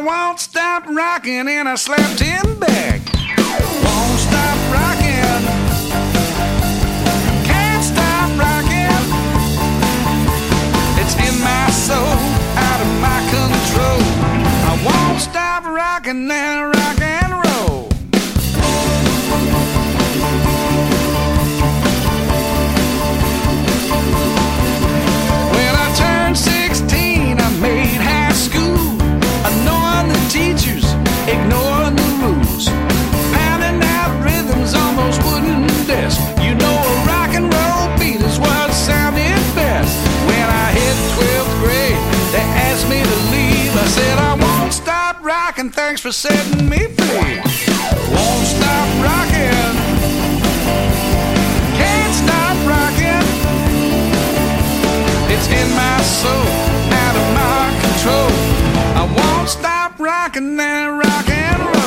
won't stop rocking, and I slapped him back. Won't stop rocking, can't stop rocking. It's in my soul, out of my control. I won't stop rocking and rock and roll. When I turned 16, I made high school, annoying the teachers, ignoring the rules, pounding out rhythms on those wooden desks. You know, a rock and roll beat is what sounded best. When I hit 12th grade, they asked me to leave. I said I won't stop rocking, thanks for setting me free. Won't stop rocking, can't stop rocking. It's in my soul, out of my control. I won't stop rocking and rock and roll.